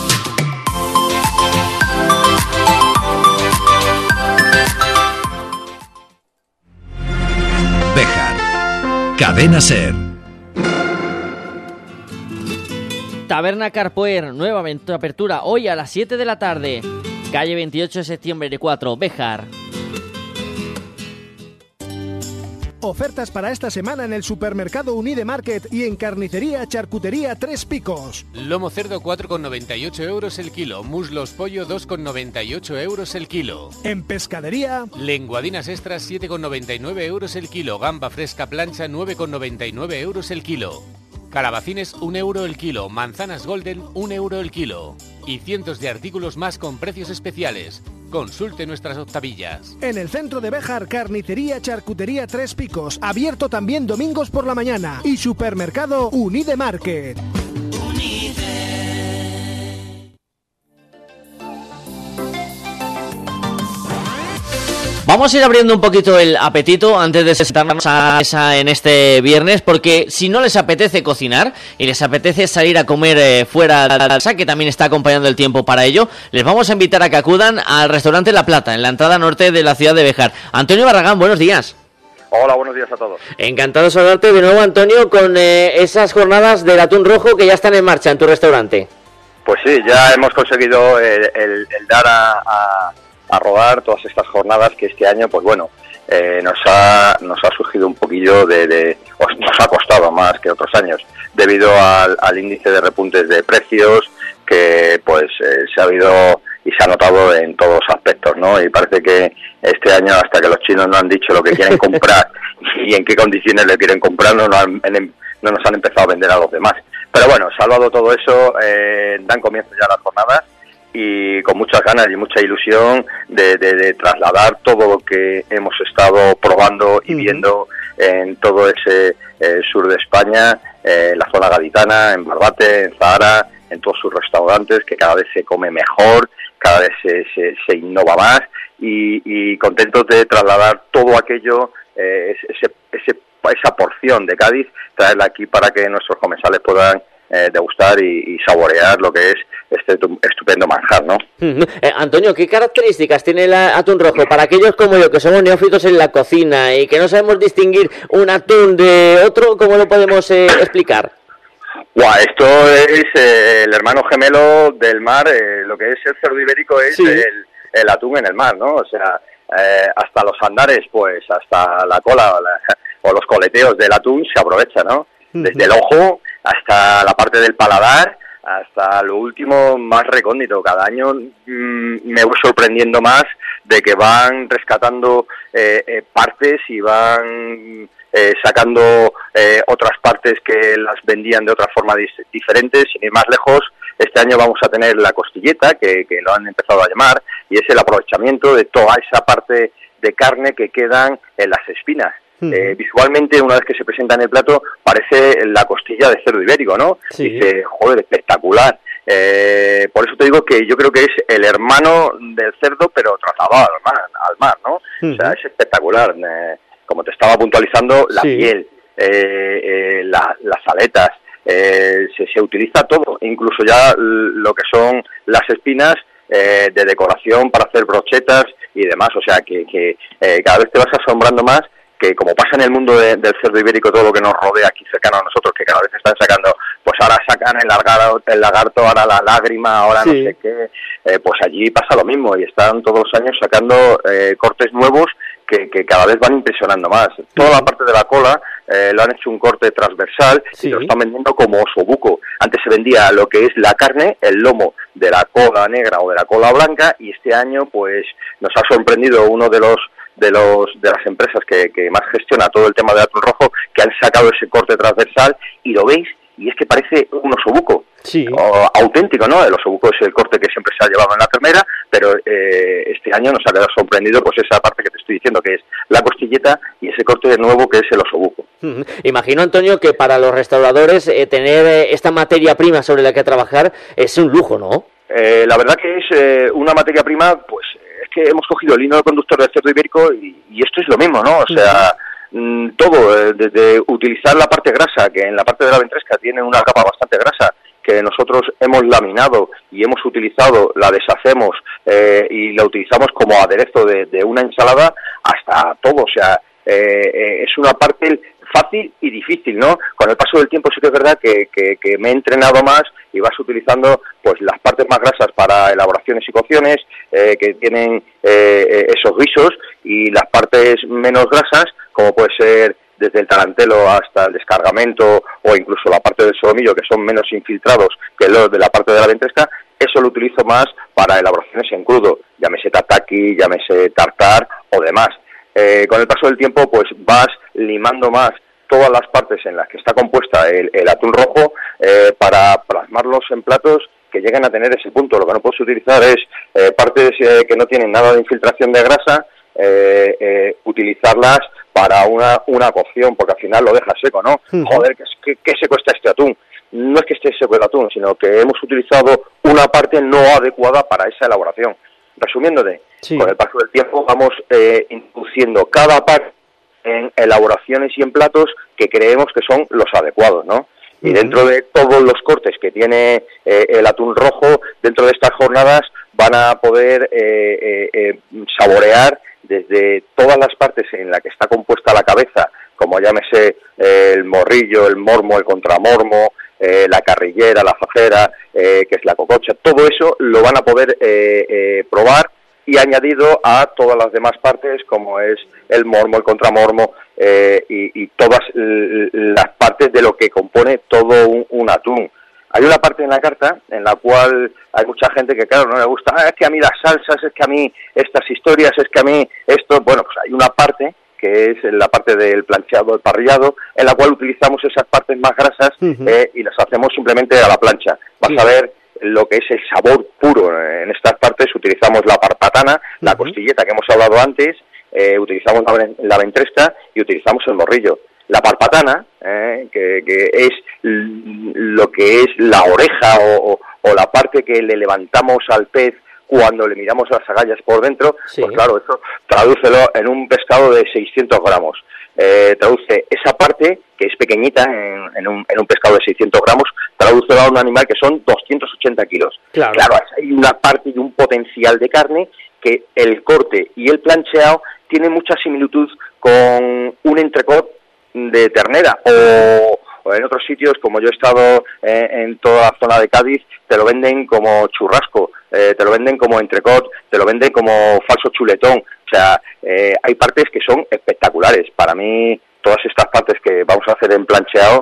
Béjar, Cadena Ser. Taberna Carpoer, nueva apertura hoy a las 7 de la tarde. Calle 28 de septiembre 4, Béjar. Ofertas para esta semana en el supermercado Unide Market y en carnicería Charcutería Tres Picos. Lomo cerdo 4,98 euros el kilo. Muslos pollo 2,98 euros el kilo. En pescadería, lenguadinas extras 7,99 euros el kilo. Gamba fresca plancha 9,99 euros el kilo. Calabacines 1 euro el kilo. Manzanas golden 1 euro el kilo. Y cientos de artículos más con precios especiales. Consulte nuestras octavillas. En el centro de Béjar, carnicería Charcutería Tres Picos, abierto también domingos por la mañana. Y supermercado Unide Market. Vamos a ir abriendo un poquito el apetito antes de sentarnos a mesa en este viernes, porque si no les apetece cocinar y les apetece salir a comer fuera de la casa, que también está acompañando el tiempo para ello, les vamos a invitar a que acudan al restaurante La Plata, en la entrada norte de la ciudad de Béjar. Antonio Barragán, buenos días. Hola, buenos días a todos. Encantado de saludarte de nuevo, Antonio, con esas jornadas del atún rojo que ya están en marcha en tu restaurante. Pues sí, ya hemos conseguido el dar a rodar todas estas jornadas que este año, pues bueno, nos ha surgido un poquillo nos ha costado más que otros años, debido al índice de repuntes de precios que pues se ha habido y se ha notado en todos los aspectos, ¿no? Y parece que este año, hasta que los chinos no han dicho lo que quieren comprar y en qué condiciones le quieren comprar, no nos han empezado a vender a los demás. Pero bueno, salvado todo eso, dan comienzo ya las jornadas, y con muchas ganas y mucha ilusión de trasladar todo lo que hemos estado probando y viendo en todo ese sur de España, en la zona gaditana, en Barbate, en Zahara, en todos sus restaurantes, que cada vez se come mejor, cada vez se innova más, y contentos de trasladar todo aquello, esa porción de Cádiz, traerla aquí para que nuestros comensales puedan degustar y saborear lo que es este estupendo manjar, ¿no? Antonio, ¿qué características tiene el atún rojo para aquellos como yo que somos neófitos en la cocina y que no sabemos distinguir un atún de otro? ¿Cómo lo podemos explicar? Esto es el hermano gemelo del mar. Lo que es el cerdo ibérico es el atún en el mar, ¿no? O sea, hasta los andares, pues hasta la cola o los coleteos del atún se aprovecha, ¿no? Desde el ojo hasta la parte del paladar, hasta lo último más recóndito. Cada año me voy sorprendiendo más de que van rescatando partes y van sacando otras partes que las vendían de otra forma diferente. Sin ir más lejos, este año vamos a tener la costilleta, que lo han empezado a llamar, y es el aprovechamiento de toda esa parte de carne que quedan en las espinas. Visualmente, una vez que se presenta en el plato, parece la costilla de cerdo ibérico, ¿no? Sí. Dice, joder, espectacular. Por eso te digo que yo creo que es el hermano del cerdo, pero trasladado al mar, ¿no? O sea, es espectacular. Como te estaba puntualizando, la piel, las aletas, se utiliza todo, incluso ya lo que son las espinas de decoración para hacer brochetas y demás. O sea, que cada vez te vas asombrando más, que como pasa en el mundo del cerdo ibérico, todo lo que nos rodea aquí cercano a nosotros, que cada vez están sacando, pues ahora sacan el lagarto, ahora la lágrima, ahora no sé qué, pues allí pasa lo mismo, y están todos los años sacando cortes nuevos que cada vez van impresionando más. Toda la parte de la cola lo han hecho un corte transversal y lo están vendiendo como osobuco. Antes se vendía lo que es la carne, el lomo de la cola negra o de la cola blanca, y este año pues nos ha sorprendido uno de las empresas que más gestiona todo el tema de atún rojo, que han sacado ese corte transversal, y lo veis, y es que parece un osobuco. Auténtico, ¿no? El osobuco es el corte que siempre se ha llevado en la ternera, pero este año nos ha quedado sorprendido pues esa parte que te estoy diciendo, que es la costilleta, y ese corte de nuevo que es el osobuco. Imagino, Antonio, que para los restauradores tener esta materia prima sobre la que trabajar es un lujo, ¿no? La verdad que es una materia prima, pues es que hemos cogido el hilo conductor del cerdo ibérico, y esto es lo mismo, ¿no? O sea, todo, desde utilizar la parte grasa, que en la parte de la ventresca tiene una capa bastante grasa, que nosotros hemos laminado y hemos utilizado, la deshacemos y la utilizamos como aderezo de una ensalada, hasta todo. O sea, es una parte fácil y difícil, ¿no? Con el paso del tiempo sí que es verdad que me he entrenado más, y vas utilizando pues las partes más grasas para elaboraciones y cocciones que tienen esos guisos, y las partes menos grasas como puede ser desde el tarantelo hasta el descargamento o incluso la parte del solomillo, que son menos infiltrados que los de la parte de la ventresca, eso lo utilizo más para elaboraciones en crudo, llámese tataki, llámese tartar o demás. Con el paso del tiempo, pues vas limando más todas las partes en las que está compuesta el atún rojo para plasmarlos en platos que lleguen a tener ese punto. Lo que no puedes utilizar es partes que no tienen nada de infiltración de grasa, utilizarlas para una cocción, porque al final lo dejas seco, ¿no? Joder, ¿qué seco está este atún? No es que esté seco el atún, sino que hemos utilizado una parte no adecuada para esa elaboración. Resumiéndote, con el paso del tiempo vamos introduciendo cada parte en elaboraciones y en platos que creemos que son los adecuados, ¿no? Y dentro de todos los cortes que tiene el atún rojo, dentro de estas jornadas van a poder saborear desde todas las partes en las que está compuesta la cabeza, como llámese el morrillo, el mormo, el contramormo, la carrillera, la fajera, que es la cococha, todo eso lo van a poder probar y añadido a todas las demás partes, como es el mormo, el contramormo y todas las partes de lo que compone todo un atún. Hay una parte en la carta en la cual hay mucha gente que, claro, no le gusta, es que a mí las salsas, es que a mí estas historias, es que a mí esto... Bueno, pues hay una parte que es la parte del plancheado, del parrillado, en la cual utilizamos esas partes más grasas y las hacemos simplemente a la plancha. Vas a ver lo que es el sabor puro en estas partes. Utilizamos la parpatana, la costilleta que hemos hablado antes, utilizamos la ventresca y utilizamos el morrillo. La parpatana, que es lo que es la oreja o la parte que le levantamos al pez cuando le miramos las agallas por dentro, pues claro, eso tradúcelo en un pescado de 600 gramos. Traduce esa parte, que es pequeñita en un pescado de 600 gramos, tradúcelo a un animal que son 280 kilos. Claro, hay una parte y un potencial de carne que el corte y el plancheado tienen mucha similitud con un entrecot de ternera o en otros sitios, como yo he estado en toda la zona de Cádiz, te lo venden como churrasco, te lo venden como entrecot, te lo venden como falso chuletón. O sea, hay partes que son espectaculares. Para mí, todas estas partes que vamos a hacer en plancheado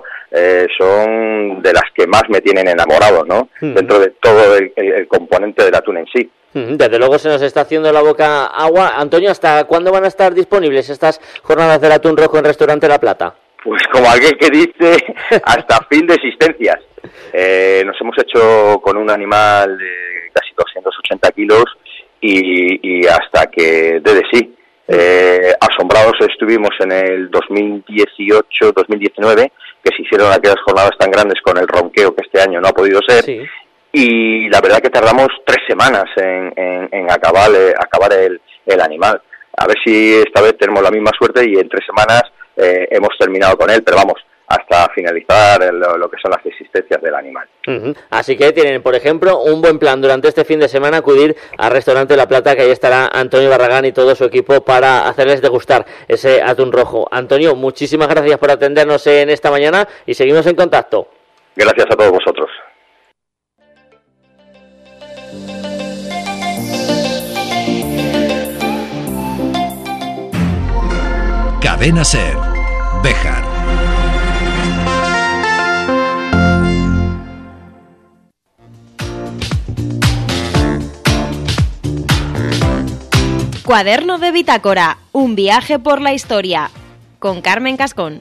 son de las que más me tienen enamorado, ¿no? Dentro de todo el componente del atún en sí. Desde luego se nos está haciendo la boca agua. Antonio, ¿hasta cuándo van a estar disponibles estas jornadas del atún rojo en Restaurante La Plata? Pues como aquel que dice, hasta fin de existencias. Nos hemos hecho con un animal de casi 280 kilos y hasta que dé de sí. Asombrados estuvimos en el 2018-2019, que se hicieron aquellas jornadas tan grandes con el ronqueo que este año no ha podido ser. Y la verdad que tardamos 3 semanas en acabar el animal. A ver si esta vez tenemos la misma suerte y en 3 semanas hemos terminado con él, pero vamos, hasta finalizar lo que son las existencias del animal. Así que tienen, por ejemplo, un buen plan durante este fin de semana, acudir al Restaurante La Plata, que ahí estará Antonio Barragán y todo su equipo para hacerles degustar ese atún rojo. Antonio, muchísimas gracias por atendernos en esta mañana y seguimos en contacto. Gracias a todos vosotros. Cadena SER, Béjar. Cuaderno de bitácora, un viaje por la historia, con Carmen Cascón.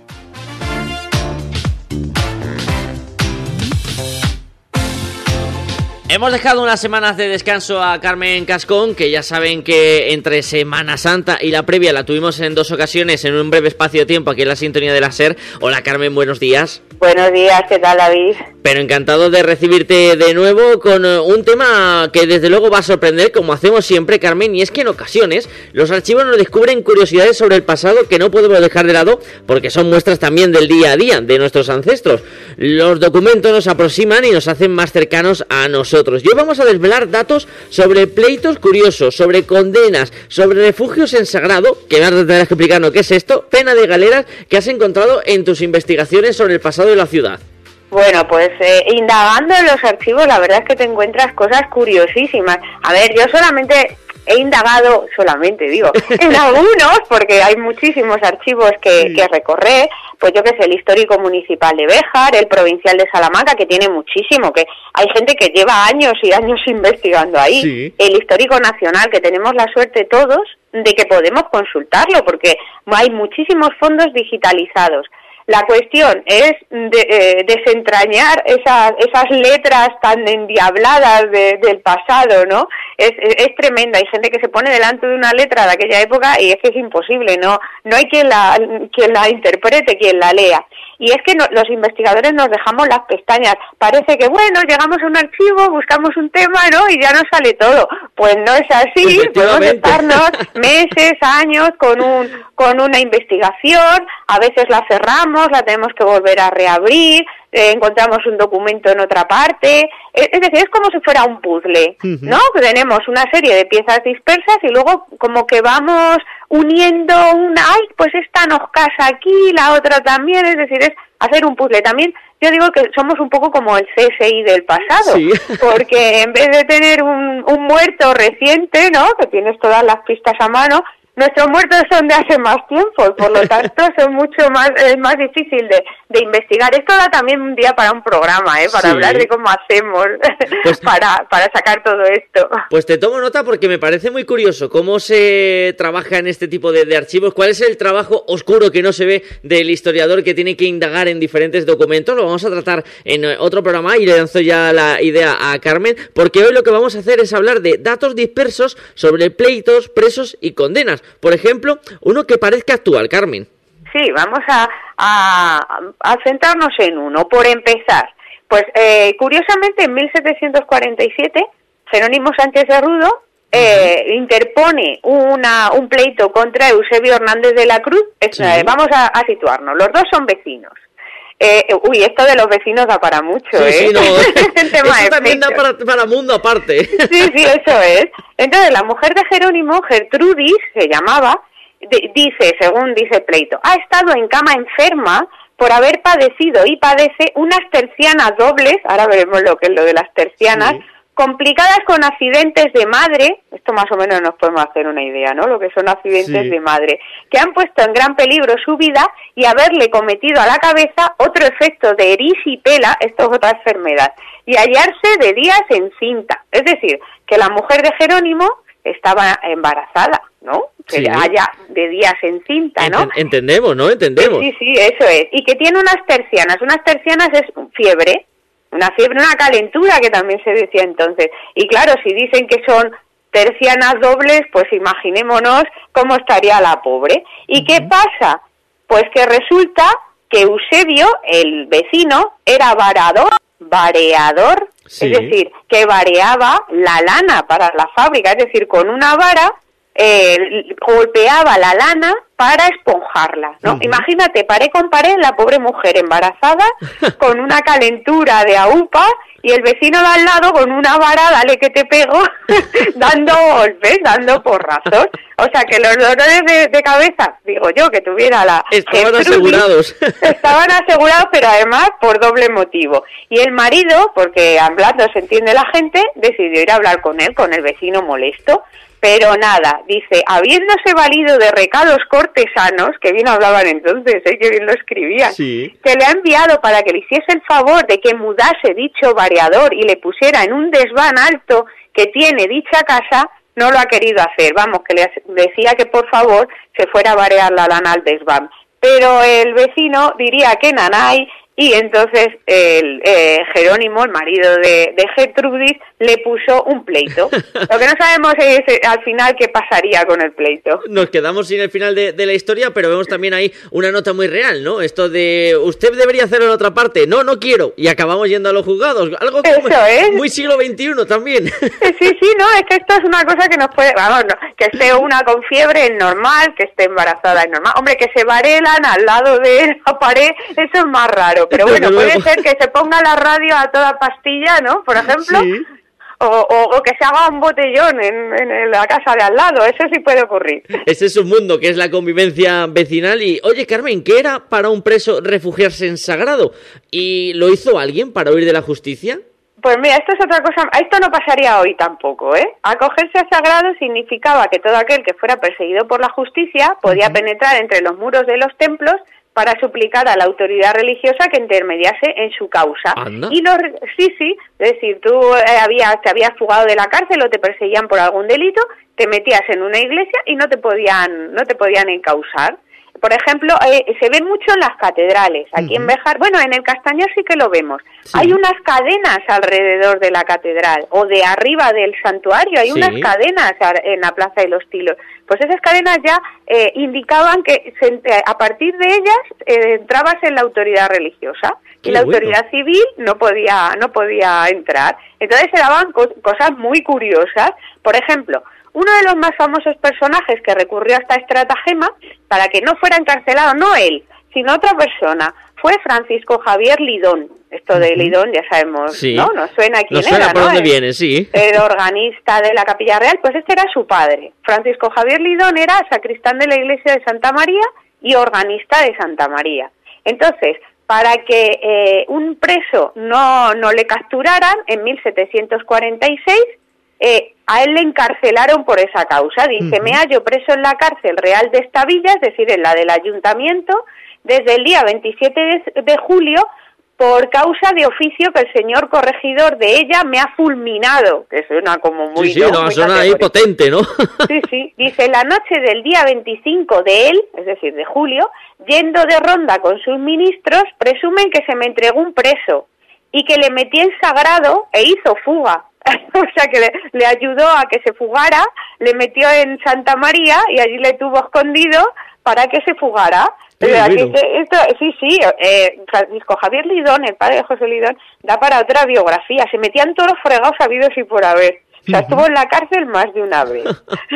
Hemos dejado unas semanas de descanso a Carmen Cascón, que ya saben que entre Semana Santa y la previa la tuvimos en 2 ocasiones en un breve espacio de tiempo aquí en la sintonía de la SER. Hola Carmen, buenos días. Buenos días, ¿qué tal David? Pero encantado de recibirte de nuevo con un tema que desde luego va a sorprender, como hacemos siempre, Carmen, y es que en ocasiones los archivos nos descubren curiosidades sobre el pasado que no podemos dejar de lado porque son muestras también del día a día de nuestros ancestros. Los documentos nos aproximan y nos hacen más cercanos a nosotros. Y hoy vamos a desvelar datos sobre pleitos curiosos, sobre condenas, sobre refugios en sagrado, que me tendrás que explicarnos qué es esto, pena de galeras, que has encontrado en tus investigaciones sobre el pasado de la ciudad. Bueno, pues indagando en los archivos, la verdad es que te encuentras cosas curiosísimas. A ver, yo solamente he indagado solamente, digo, en algunos, porque hay muchísimos archivos que recorrer, pues yo qué sé, el histórico municipal de Béjar, el provincial de Salamanca, que tiene muchísimo, que hay gente que lleva años y años investigando ahí, el histórico nacional, que tenemos la suerte todos de que podemos consultarlo, porque hay muchísimos fondos digitalizados. La cuestión es desentrañar esas letras tan endiabladas del pasado, ¿no? Es tremenda. Hay gente que se pone delante de una letra de aquella época y es que es imposible, no hay quien la interprete, quien la lea. Y es que los investigadores nos dejamos las pestañas. Parece que, bueno, llegamos a un archivo, buscamos un tema, ¿no? Y ya nos sale todo. Pues no es así. Podemos estarnos meses, años con una investigación. A veces la cerramos, la tenemos que volver a reabrir. Encontramos un documento en otra parte. Es decir, es como si fuera un puzzle, ¿no? Tenemos una serie de piezas dispersas y luego como que vamos uniendo pues esta nos casa aquí, la otra también, es decir, es hacer un puzzle. También yo digo que somos un poco como el CSI del pasado, porque en vez de tener un muerto reciente, ¿no?, que tienes todas las pistas a mano, nuestros muertos son de hace más tiempo y por lo tanto son mucho más difícil de investigar. Esto da también un día para un programa, para hablar de cómo hacemos pues, para sacar todo esto. Pues te tomo nota porque me parece muy curioso cómo se trabaja en este tipo de archivos. ¿Cuál es el trabajo oscuro que no se ve del historiador que tiene que indagar en diferentes documentos? Lo vamos a tratar en otro programa y le lanzo ya la idea a Carmen, porque hoy lo que vamos a hacer es hablar de datos dispersos sobre pleitos, presos y condenas. Por ejemplo, uno que parezca actual, Carmen. Sí, vamos a centrarnos en uno. Por empezar, pues curiosamente en 1747, Jerónimo Sánchez de Rudo interpone un pleito contra Eusebio Hernández de la Cruz. Vamos a situarnos, los dos son vecinos. Esto de los vecinos da para mucho, Sí, no. Eso también da para mundo aparte. Sí, eso es. Entonces, la mujer de Jerónimo, Gertrudis, se llamaba, según dice el pleito, ha estado en cama enferma por haber padecido y padece unas tercianas dobles, ahora veremos lo que es lo de las tercianas, complicadas con accidentes de madre, esto más o menos nos podemos hacer una idea, ¿no?, lo que son accidentes de madre, que han puesto en gran peligro su vida y haberle cometido a la cabeza otro efecto de erisipela, esto es otra enfermedad, y hallarse de días encinta. Es decir, que la mujer de Jerónimo estaba embarazada, ¿no? Que haya de días encinta, ¿no? Entendemos, ¿no? Entendemos. Sí, eso es. Y que tiene unas tercianas. Unas tercianas es fiebre, una calentura, que también se decía entonces. Y claro, si dicen que son tercianas dobles, pues imaginémonos cómo estaría la pobre. ¿Y qué pasa? Pues que resulta que Eusebio, el vecino, era vareador, es decir, que vareaba la lana para la fábrica, es decir, con una vara golpeaba la lana para esponjarla, ¿no? Imagínate, pared con pared, la pobre mujer embarazada con una calentura de aupa y el vecino de al lado con una vara, dale que te pego, dando golpes, dando porrazos. O sea, que los dolores de cabeza, digo yo, que tuviera la... Estaban asegurados. Estaban asegurados, pero además por doble motivo. Y el marido, porque hablando se entiende la gente, decidió ir a hablar con él, con el vecino molesto. Pero nada, dice, habiéndose valido de recados cortesanos, que bien hablaban entonces, que bien lo escribían, que le ha enviado para que le hiciese el favor de que mudase dicho vareador y le pusiera en un desván alto que tiene dicha casa, no lo ha querido hacer. Vamos, que le decía que por favor se fuera a varear la lana al desván. Pero el vecino diría que nanay, y entonces Jerónimo, el marido de Gertrudis, le puso un pleito. Lo que no sabemos es al final qué pasaría con el pleito. Nos quedamos sin el final de la historia, pero vemos también ahí una nota muy real, ¿no? Esto de, usted debería hacerlo en otra parte, no quiero, y acabamos yendo a los juzgados. Algo como muy siglo XXI también. Sí, no, es que esto es una cosa que nos puede... Vamos, no, que esté una con fiebre es normal, que esté embarazada es normal. Hombre, que se varelan al lado de la pared, eso es más raro. Pero bueno, puede ser que se ponga la radio a toda pastilla, ¿no? Por ejemplo, o que se haga un botellón en la casa de al lado, eso sí puede ocurrir. Ese es un mundo que es la convivencia vecinal. Y, oye, Carmen, ¿qué era para un preso refugiarse en sagrado? ¿Y lo hizo alguien para huir de la justicia? Pues mira, esto es otra cosa, esto no pasaría hoy tampoco, ¿eh? Acogerse a sagrado significaba que todo aquel que fuera perseguido por la justicia podía penetrar entre los muros de los templos para suplicar a la autoridad religiosa que intermediase en su causa. ¿Anda? Y sí, es decir, tú te habías fugado de la cárcel o te perseguían por algún delito, te metías en una iglesia y no te podían encausar. Por ejemplo, se ven mucho en las catedrales. Aquí en Béjar, bueno, en el Castañar sí que lo vemos. Sí. Hay unas cadenas alrededor de la catedral, o de arriba del santuario, hay unas cadenas en la Plaza de los Tilos. Pues esas cadenas ya indicaban que a partir de ellas entrabas en la autoridad religiosa. Y la autoridad civil no podía entrar. Entonces se daban cosas muy curiosas. Por ejemplo, uno de los más famosos personajes que recurrió a esta estratagema para que no fuera encarcelado, no él, sino otra persona, fue Francisco Javier Lidón. Esto de Lidón ya sabemos, ¿no? Nos suena quién era, ¿no? ¿Por dónde viene? Sí. El organista de la Capilla Real, pues este era su padre. Francisco Javier Lidón era sacristán de la iglesia de Santa María y organista de Santa María. Entonces, para que un preso no le capturaran, en 1746... a él le encarcelaron por esa causa. Dice, me hallo preso en la cárcel real de esta villa, es decir, en la del ayuntamiento, desde el día 27 de julio, por causa de oficio que el señor corregidor de ella me ha fulminado, que suena como muy... Sí, ¿no? Suena ahí potente, ¿no? Sí. Dice, la noche del día 25 de él, es decir, de julio, yendo de ronda con sus ministros, presumen que se me entregó un preso y que le metí en sagrado e hizo fuga. O sea que le ayudó a que se fugara, le metió en Santa María y allí le tuvo escondido para que se fugara. Francisco Javier Lidón, el padre de José Lidón, da para otra biografía. Se metían todos los fregados habidos y por haber. O sea, estuvo en la cárcel más de una vez.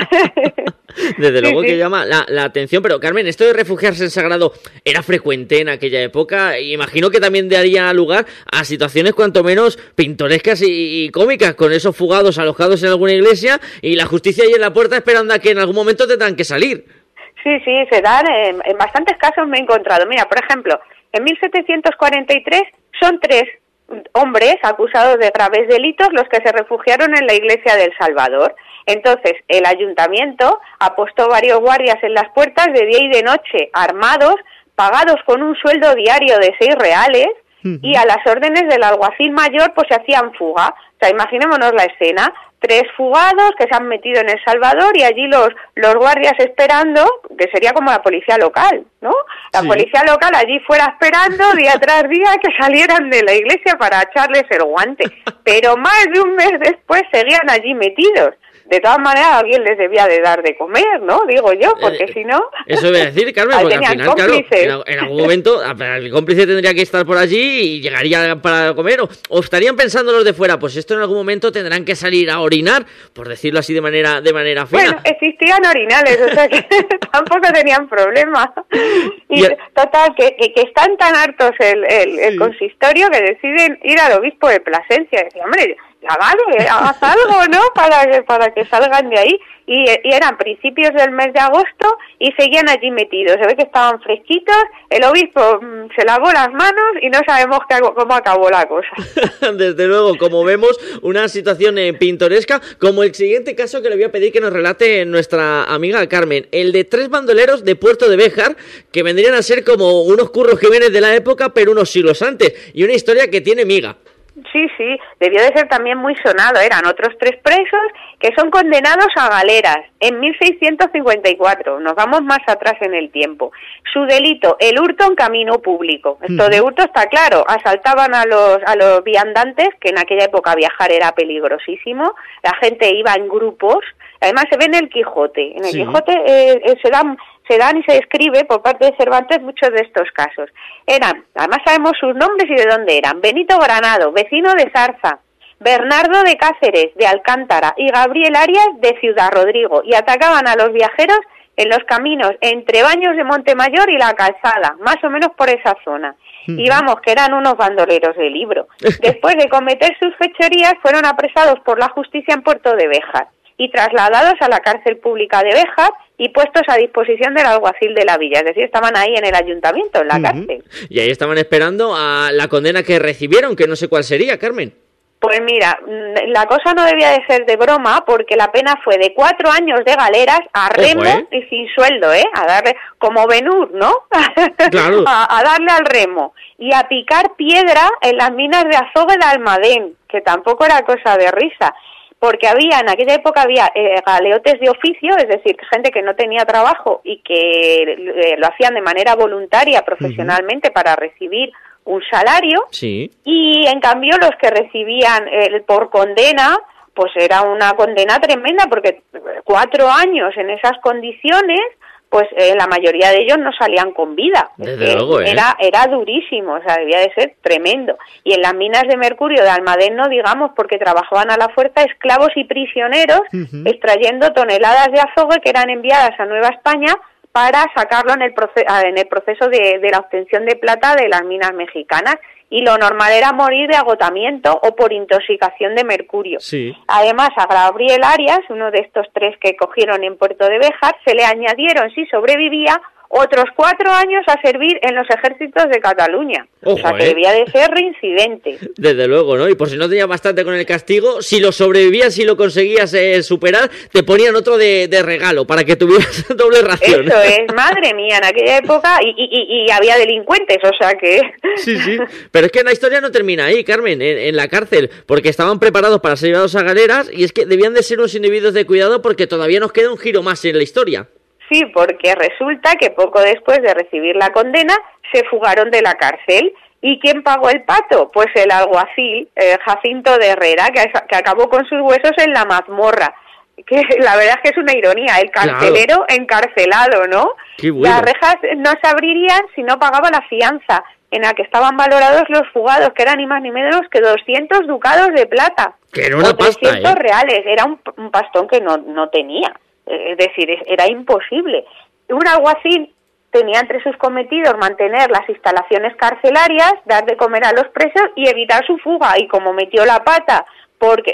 Desde luego que llama la atención. Pero, Carmen, ¿esto de refugiarse en sagrado era frecuente en aquella época? Imagino que también daría lugar a situaciones cuanto menos pintorescas y cómicas, con esos fugados alojados en alguna iglesia y la justicia ahí en la puerta esperando a que en algún momento tendrán que salir. Sí, se dan. En bastantes casos me he encontrado. Mira, por ejemplo, en 1743 son 3 hombres acusados de graves delitos los que se refugiaron en la iglesia del Salvador. Entonces, el ayuntamiento apostó varios guardias en las puertas de día y de noche, armados, pagados con un sueldo diario de 6 reales, y a las órdenes del alguacil mayor pues se hacían fuga. O sea, imaginémonos la escena, 3 fugados que se han metido en El Salvador y allí los guardias esperando, que sería como la policía local, ¿no? La policía local allí fuera esperando día tras día que salieran de la iglesia para echarles el guante. Pero más de un mes después seguían allí metidos. De todas maneras, alguien les debía de dar de comer, ¿no? Digo yo, porque si no... Eso voy a decir, Carmen, porque al final, claro, en algún momento el cómplice tendría que estar por allí y llegaría para comer, o estarían pensando los de fuera, pues esto en algún momento tendrán que salir a orinar, por decirlo así de manera fina. Bueno, existían orinales, o sea que tampoco tenían problema. Y total, que están tan hartos el consistorio que deciden ir al obispo de Plasencia. Decían, hombre, ya vale, haz algo, ¿no? Para que salgan de ahí. Y eran principios del mes de agosto y seguían allí metidos. Se ve que estaban fresquitos, el obispo se lavó las manos y no sabemos cómo acabó la cosa. Desde luego, como vemos, una situación pintoresca, como el siguiente caso que le voy a pedir que nos relate nuestra amiga Carmen, el de 3 bandoleros de Puerto de Béjar, que vendrían a ser como unos curros que vienen de la época, pero unos siglos antes, y una historia que tiene miga. Sí, debió de ser también muy sonado. Eran otros 3 presos que son condenados a galeras en 1654. Nos vamos más atrás en el tiempo. Su delito, el hurto en camino público. Esto de hurto está claro. Asaltaban a los viandantes, que en aquella época viajar era peligrosísimo. La gente iba en grupos. Además se ve en el Quijote. En el Quijote se dan y se describe por parte de Cervantes muchos de estos casos. Además sabemos sus nombres y de dónde eran. Benito Granado, vecino de Zarza, Bernardo de Cáceres, de Alcántara, y Gabriel Arias, de Ciudad Rodrigo, y atacaban a los viajeros en los caminos entre Baños de Montemayor y La Calzada, más o menos por esa zona. Y vamos, que eran unos bandoleros de libro. Después de cometer sus fechorías, fueron apresados por la justicia en Puerto de Béjar y trasladados a la cárcel pública de Béjar y puestos a disposición del alguacil de la villa. Es decir, estaban ahí en el ayuntamiento, en la cárcel. Y ahí estaban esperando a la condena que recibieron, que no sé cuál sería, Carmen. Pues mira, la cosa no debía de ser de broma, porque la pena fue de 4 años de galeras a remo y sin sueldo, a darle, como Ben-Hur, ¿no? Claro. a darle al remo y a picar piedra en las minas de Azogue de Almadén, que tampoco era cosa de risa, porque en aquella época había galeotes de oficio, es decir, gente que no tenía trabajo y que lo hacían de manera voluntaria, profesionalmente, para recibir un salario, sí. Y en cambio los que recibían por condena, pues era una condena tremenda, porque 4 años en esas condiciones, pues la mayoría de ellos no salían con vida. Desde luego, era durísimo, o sea, debía de ser tremendo. Y en las minas de mercurio de Almadén no digamos, porque trabajaban a la fuerza esclavos y prisioneros, extrayendo toneladas de azogue que eran enviadas a Nueva España para sacarlo en el proceso de la obtención de plata de las minas mexicanas, y lo normal era morir de agotamiento o por intoxicación de mercurio. Sí. Además, a Gabriel Arias, uno de estos 3 que cogieron en Puerto de Béjar, se le añadieron, si sobrevivía, otros 4 años a servir en los ejércitos de Cataluña. Ojo, o sea, que debía de ser reincidente. Desde luego, ¿no? Y por si no tenía bastante con el castigo, si lo sobrevivías, si lo conseguías superar, te ponían otro de regalo para que tuvieras doble ración. Eso es, madre mía, en aquella época, y había delincuentes, o sea que... Sí, sí, pero es que la historia no termina ahí, Carmen, en la cárcel, porque estaban preparados para ser llevados a galeras, y es que debían de ser unos individuos de cuidado, porque todavía nos queda un giro más en la historia. Sí, porque resulta que poco después de recibir la condena se fugaron de la cárcel. ¿Y quién pagó el pato? Pues el alguacil, Jacinto de Herrera, que acabó con sus huesos en la mazmorra. Que la verdad es que es una ironía, el carcelero encarcelado, ¿no? Qué bueno. Las rejas no se abrirían si no pagaba la fianza, en la que estaban valorados los fugados, que eran ni más ni menos que 200 ducados de plata. Que era una pasta, 300 reales, era un pastón que no tenía. Es decir, era imposible. Un alguacil tenía entre sus cometidos mantener las instalaciones carcelarias, dar de comer a los presos y evitar su fuga. Y como metió la pata, porque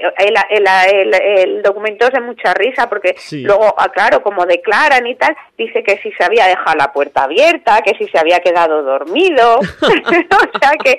el documento es de mucha risa, porque luego, claro, como declaran y tal, dice que si se había dejado la puerta abierta, que si se había quedado dormido, o sea que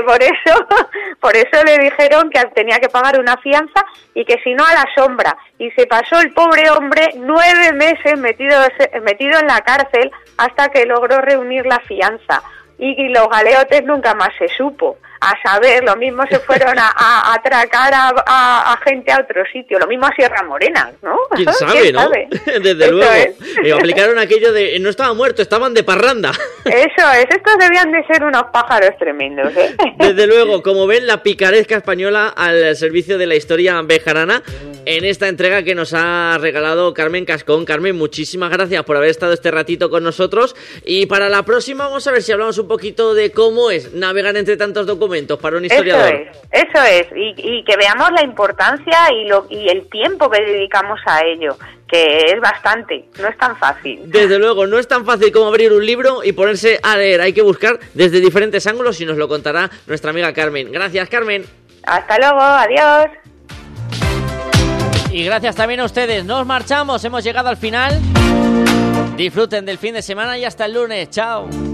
por eso le dijeron que tenía que pagar una fianza y que si no a la sombra, y se pasó el pobre hombre 9 meses metido en la cárcel hasta que logró reunir la fianza. Y los galeotes nunca más se supo. A saber, lo mismo se fueron a atracar a gente a otro sitio, lo mismo a Sierra Morena, ¿no? ¿Quién sabe, no? Desde luego. Aplicaron aquello de no estaba muerto, estaban de parranda. Eso es, estos debían de ser unos pájaros tremendos, ¿eh? Desde luego, como ven, la picaresca española al servicio de la historia bejarana en esta entrega que nos ha regalado Carmen Cascón. Carmen, muchísimas gracias por haber estado este ratito con nosotros, y para la próxima vamos a ver si hablamos un poquito de cómo es navegar entre tantos documentos para un historiador. Eso es, y que veamos la importancia y el tiempo que dedicamos a ello, que es bastante, no es tan fácil. Desde luego, no es tan fácil como abrir un libro y ponerse a leer, hay que buscar desde diferentes ángulos y nos lo contará nuestra amiga Carmen. Gracias, Carmen. Hasta luego, adiós. Y gracias también a ustedes, nos marchamos, hemos llegado al final. Disfruten del fin de semana y hasta el lunes, chao.